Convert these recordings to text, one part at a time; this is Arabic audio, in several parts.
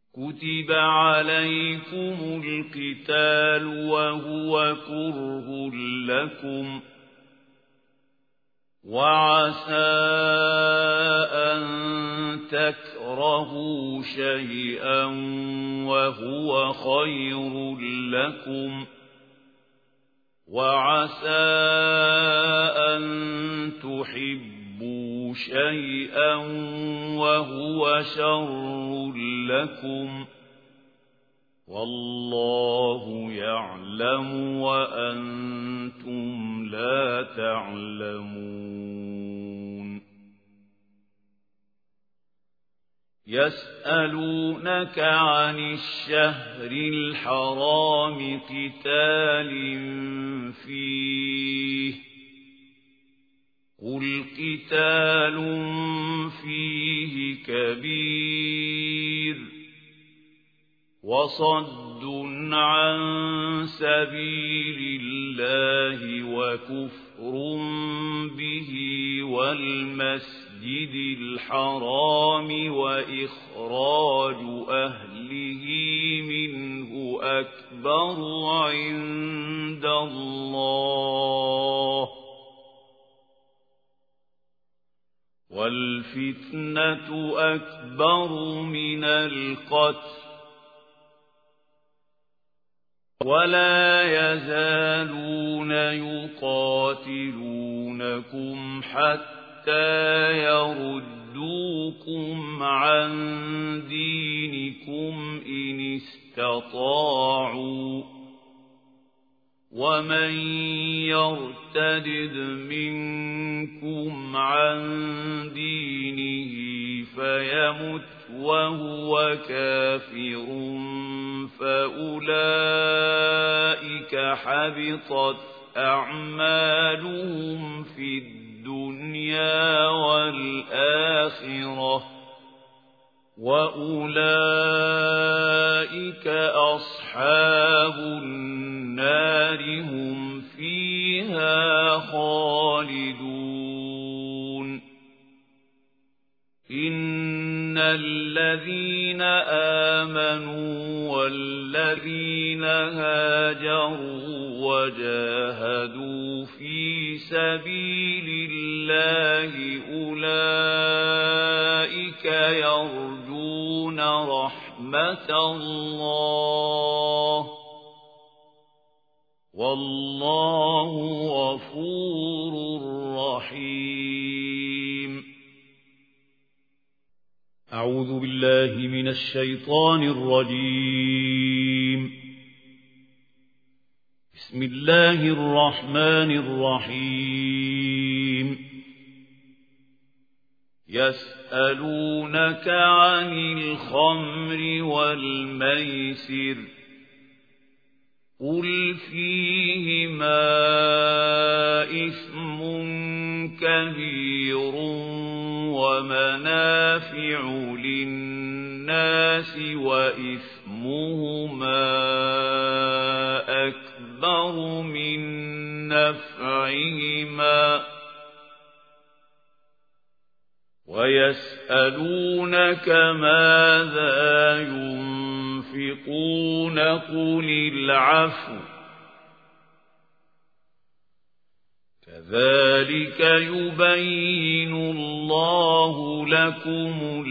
كتب عليكم القتال وهو كره لكم وعسى أن تكرهوا شيئا وهو خير لكم وعسى أن تحبوا شيئا وهو شر لكم والله يعلم وأنتم لا تعلمون يسألونك عن الشهر الحرام قتال فيه قل قتال فيه كبير وصد عن سبيل الله وكفر به والمسجد الحرام وإخراج أهله منه أكبر عند الله والفتنة أكبر من القتل ولا يزالون يقاتلونكم حتى يردوكم عن دينكم إن استطاعوا ومن يرتد منكم عن دينه فيمت وهو كافر فأولئك حبطت أعمالهم في الدنيا والآخرة وأولئك أصحاب النار هم فيها خالدون إن الذين آمنوا والذين هاجروا وجاهدوا في سبيل الله أولئك يرجون رحمة الله والله غفور رحيم. أعوذ بالله من الشيطان الرجيم. بسم الله الرحمن الرحيم. يسألونك عن الخمر والميسر قل فيهما إثم كبير ومنافع للناس وإثمهما أكبر من نفعهما ويسألونك ماذا ينفقون قل العفو كذلك يبين الله لكم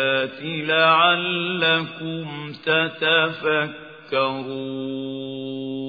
الآيات لعلكم تتفكرون.